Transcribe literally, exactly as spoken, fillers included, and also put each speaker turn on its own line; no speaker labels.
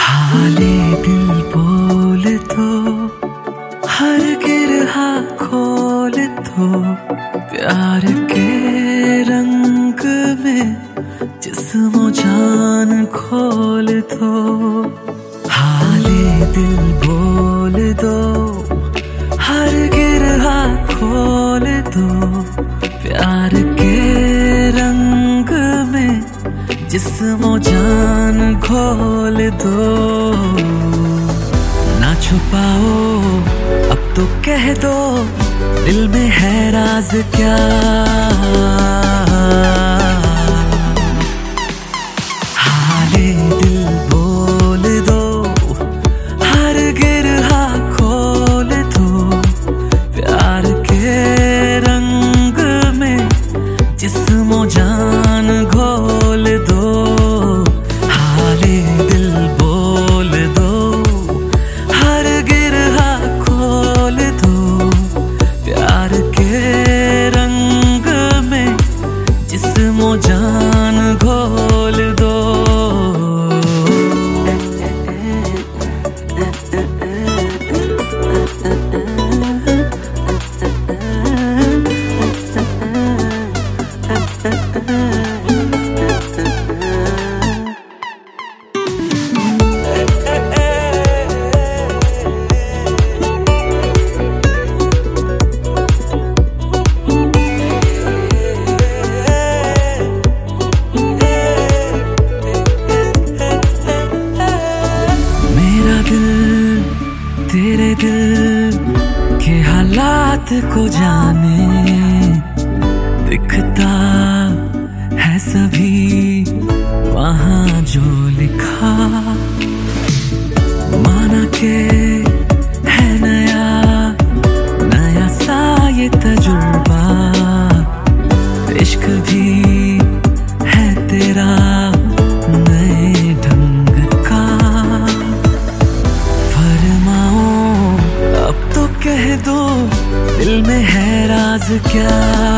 हाले दिल बोल तो हर गिरहा खोल तो प्यार के रंग में जिस्मो जान खोल दो। हाले दिल बोल दो हर गिरहा खोल दो प्यार के रंग में जिस्मो जान खोल दो। ना छुपाओ अब तो कह दो दिल में है राज क्या। हाले दिल बोल दो हर गिरहा खोल दो प्यार के रंग में जिस्मो जान घोल दो। हाले दिल बोल दो हर गिरहा खोल दो प्यार के रंग में जिस्मो जान घोल दो। तेरे दिल के हालात को जाने दिखता है सभी वहाँ जो लिखा। माना के है नया नया सा ये तजुर्बा इश्क भी है तेरा नए ढंग का। फरमाओ अब तो कह दो दिल में है राज क्या।